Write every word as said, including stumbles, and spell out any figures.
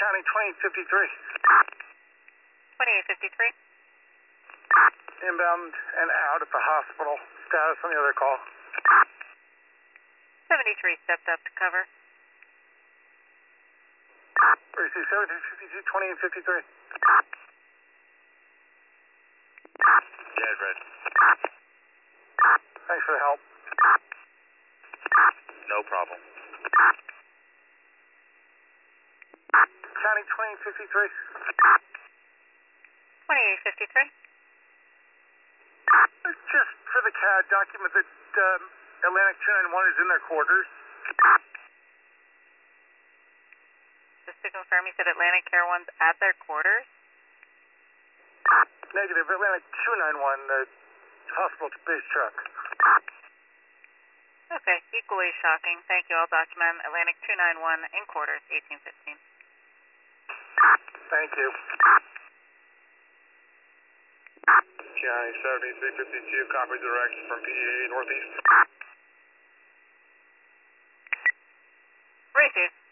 County twenty fifty-three. twenty-eight fifty-three. Inbound and out at the hospital. Status on the other call. seventy-three stepped up to cover. Receive seventy-three fifty-two, twenty-eight fifty-three. Yeah, Fred. Thanks for the help. No problem. County twenty fifty-three. twenty-eight fifty-three. Just for the C A D, document that um, Atlantic two nine one is in their quarters. Just to confirm, you said Atlantic Care One's at their quarters? Negative. Atlantic two nine one, the hospital base truck. Okay, equally shocking. Thank you. I'll document Atlantic two nine one in quarters, eighteen fifteen. Thank you. County seventy-three fifty-two, copy direct from P A Northeast. Receive.